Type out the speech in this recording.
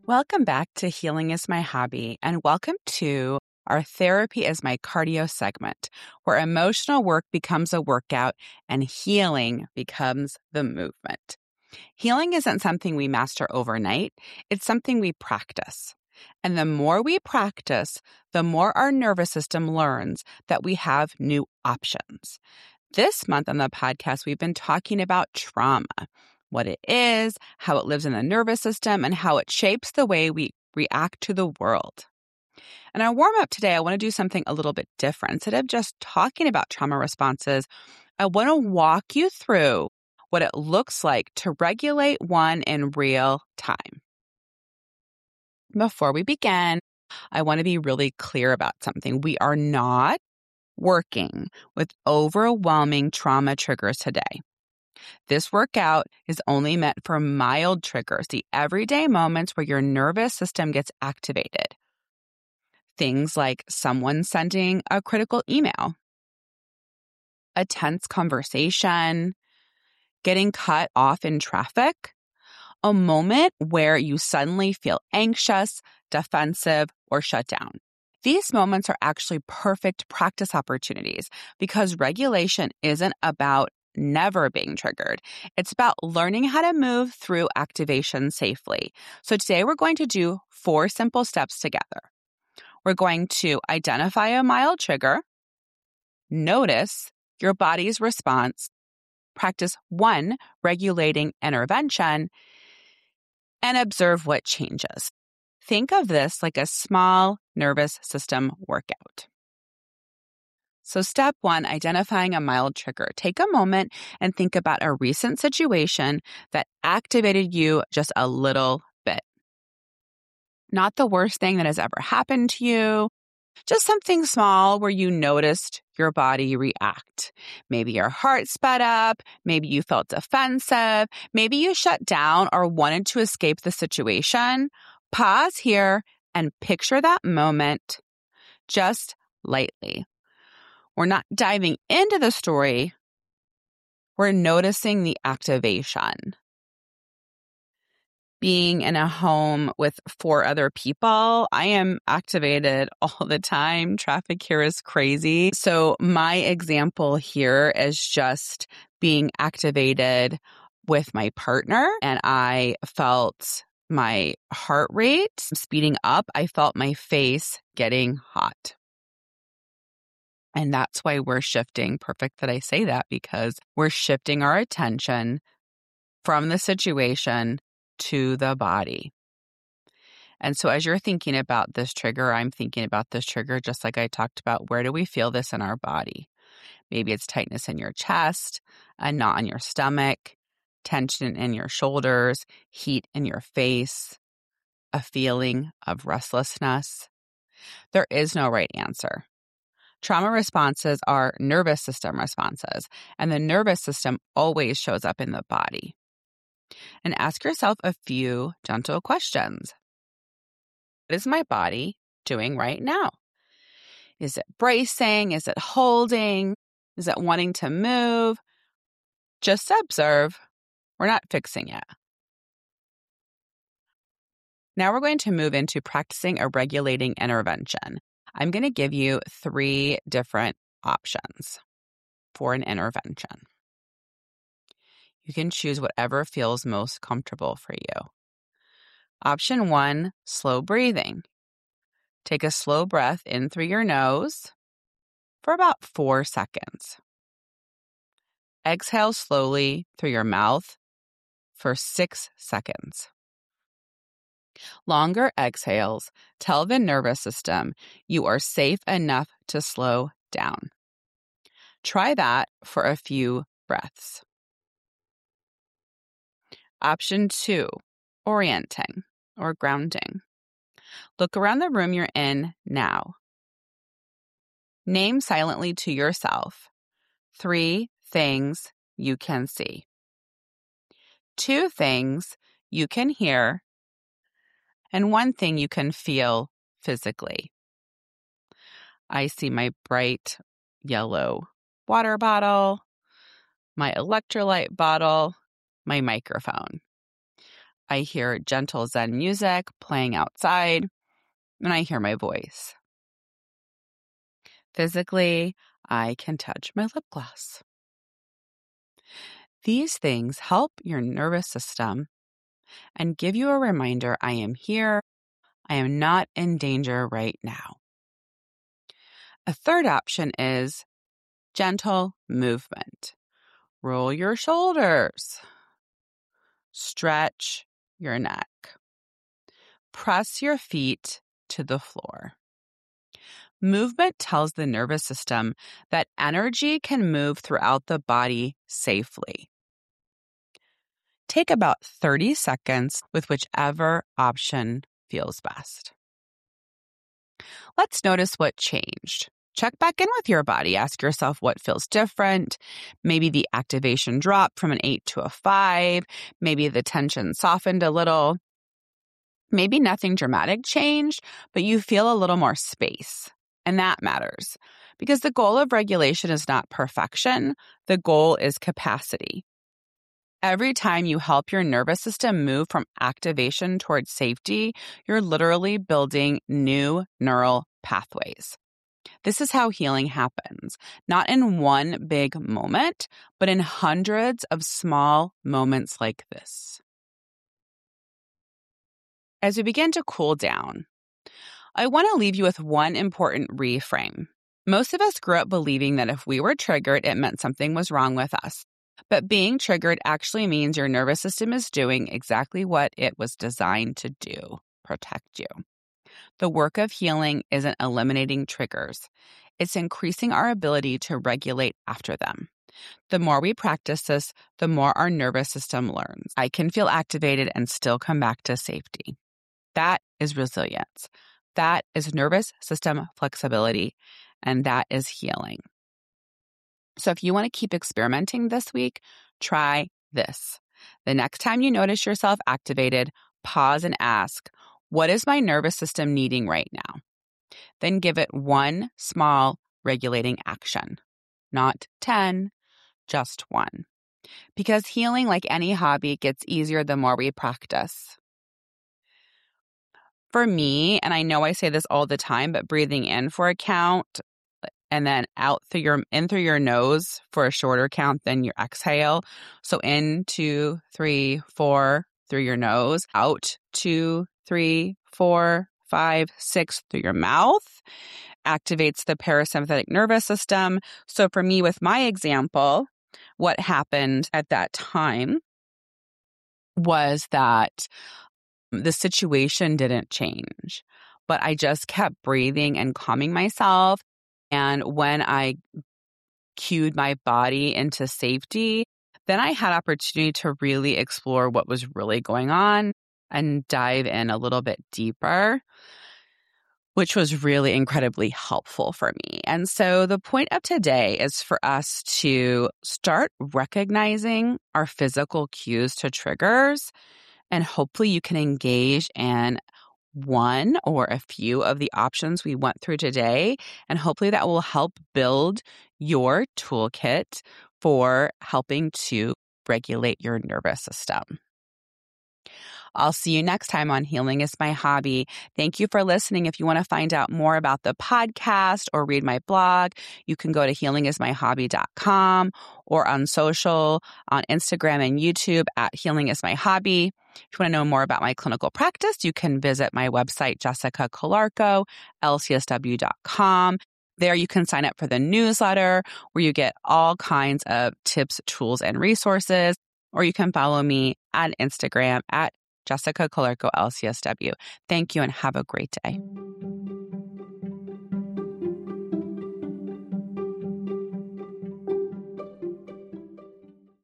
Welcome back to Healing is My Hobby, and welcome to our Therapy is My Cardio segment, where emotional work becomes a workout and healing becomes the movement. Healing isn't something we master overnight, it's something we practice. And the more we practice, the more our nervous system learns that we have new options. This month on the podcast, we've been talking about trauma, what it is, how it lives in the nervous system, and how it shapes the way we react to the world. In our warm-up today, I want to do something a little bit different. Instead of just talking about trauma responses, I want to walk you through what it looks like to regulate one in real time. Before we begin, I want to be really clear about something. We are not working with overwhelming trauma triggers today. This workout is only meant for mild triggers, the everyday moments where your nervous system gets activated. Things like someone sending a critical email, a tense conversation, getting cut off in traffic, a moment where you suddenly feel anxious, defensive, or shut down. These moments are actually perfect practice opportunities because regulation isn't about never being triggered. It's about learning how to move through activation safely. So today we're going to do 4 simple steps together. We're going to identify a mild trigger, notice your body's response, practice 1 regulating intervention, and observe what changes. Think of this like a small nervous system workout. So step 1, identifying a mild trigger. Take a moment and think about a recent situation that activated you just a little bit. Not the worst thing that has ever happened to you, just something small where you noticed your body react. Maybe your heart sped up, maybe you felt defensive, maybe you shut down or wanted to escape the situation. Pause here and picture that moment just lightly. We're not diving into the story. We're noticing the activation. Being in a home with 4 other people, I am activated all the time. Traffic here is crazy. So my example here is just being activated with my partner, and I felt my heart rate speeding up. I felt my face getting hot. And that's why we're shifting. Perfect that I say that, because we're shifting our attention from the situation to the body. And so as you're thinking about this trigger, I'm thinking about this trigger just like I talked about. Where do we feel this in our body? Maybe it's tightness in your chest, a knot in your stomach, tension in your shoulders, heat in your face, a feeling of restlessness. There is no right answer. Trauma responses are nervous system responses, and the nervous system always shows up in the body. And ask yourself a few gentle questions. What is my body doing right now? Is it bracing? Is it holding? Is it wanting to move? Just observe. We're not fixing it. Now we're going to move into practicing a regulating intervention. I'm going to give you 3 different options for an intervention. You can choose whatever feels most comfortable for you. Option 1, slow breathing. Take a slow breath in through your nose for about 4 seconds. Exhale slowly through your mouth for 6 seconds. Longer exhales tell the nervous system you are safe enough to slow down. Try that for a few breaths. Option 2, orienting or grounding. Look around the room you're in now. Name silently to yourself 3 things you can see, 2 things you can hear, and 1 thing you can feel physically. I see my bright yellow water bottle, my electrolyte bottle, my microphone. I hear gentle Zen music playing outside, and I hear my voice. Physically, I can touch my lip gloss. These things help your nervous system and give you a reminder I am here, I am not in danger right now. A third option is gentle movement. Roll your shoulders. Stretch your neck. Press your feet to the floor. Movement tells the nervous system that energy can move throughout the body safely. Take about 30 seconds with whichever option feels best. Let's notice what changed. Check back in with your body. Ask yourself what feels different. Maybe the activation dropped from an 8 to a 5. Maybe the tension softened a little. Maybe nothing dramatic changed, but you feel a little more space. And that matters because the goal of regulation is not perfection. The goal is capacity. Every time you help your nervous system move from activation towards safety, you're literally building new neural pathways. This is how healing happens, not in one big moment, but in hundreds of small moments like this. As we begin to cool down, I want to leave you with one important reframe. Most of us grew up believing that if we were triggered, it meant something was wrong with us. But being triggered actually means your nervous system is doing exactly what it was designed to do, protect you. The work of healing isn't eliminating triggers. It's increasing our ability to regulate after them. The more we practice this, the more our nervous system learns. I can feel activated and still come back to safety. That is resilience. That is nervous system flexibility. And that is healing. So if you want to keep experimenting this week, try this. The next time you notice yourself activated, pause and ask, what is my nervous system needing right now? Then give it one small regulating action, not 10, just one. Because healing, like any hobby, gets easier the more we practice. For me, and I know I say this all the time, but breathing in for a count and then out through your nose for a shorter count than your exhale. So in 2, 3, 4 through your nose, out 2, 3, 4, 5, 6 through your mouth activates the parasympathetic nervous system. So for me, with my example, what happened at that time was that the situation didn't change, but I just kept breathing and calming myself. And when I cued my body into safety, then I had opportunity to really explore what was really going on and dive in a little bit deeper, which was really incredibly helpful for me. And so the point of today is for us to start recognizing our physical cues to triggers, and hopefully you can engage in one or a few of the options we went through today. And hopefully that will help build your toolkit for helping to regulate your nervous system. I'll see you next time on Healing is My Hobby. Thank you for listening. If you want to find out more about the podcast or read my blog, you can go to healingismyhobby.com or on social, on Instagram and YouTube at Healing is My Hobby. If you want to know more about my clinical practice, you can visit my website, JessicaColarco, lcsw.com. There you can sign up for the newsletter where you get all kinds of tips, tools, and resources. Or you can follow me on Instagram at Jessica Colarco LCSW. Thank you and have a great day.